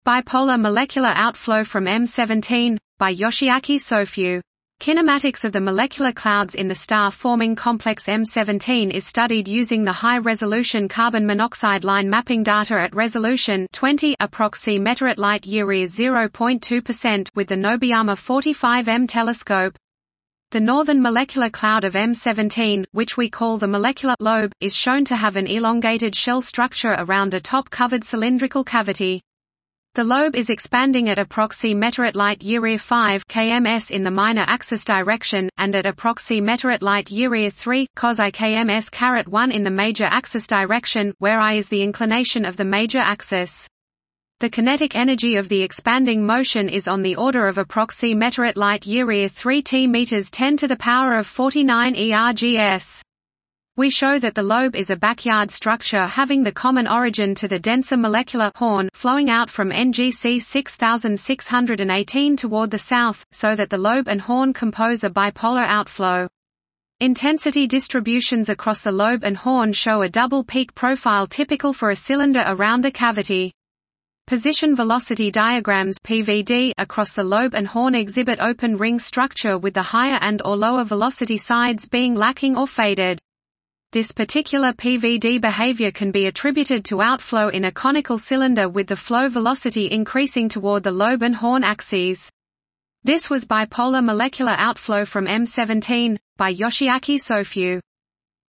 Bipolar molecular outflow from M17, by Yoshiaki Sofyu. Kinematics of the molecular clouds in the star-forming complex M17 is studied using the high-resolution carbon monoxide line mapping data at resolution 20 approx. At light-year 0.2% with the Nobuyama 45M telescope. The northern molecular cloud of M17, which we call the molecular lobe, is shown to have an elongated shell structure around a top-covered cylindrical cavity. The lobe is expanding at approx. At light-year 5 kms in the minor axis direction, and at approx. At light-year 3 cos I kms 1 in the major axis direction, where I is the inclination of the major axis. The kinetic energy of the expanding motion is on the order of approx. At light-year 3 t meters 10 to the power of 49 ergs. We show that the lobe is a backyard structure having the common origin to the denser molecular horn flowing out from NGC 6618 toward the south, so that the lobe and horn compose a bipolar outflow. Intensity distributions across the lobe and horn show a double peak profile typical for a cylinder around a cavity. Position velocity diagrams (PVD) across the lobe and horn exhibit open ring structure with the higher and/or lower velocity sides being lacking or faded. This particular PVD behavior can be attributed to outflow in a conical cylinder with the flow velocity increasing toward the lobe and horn axes. This was bipolar molecular outflow from M17, by Yoshiaki Sofyu.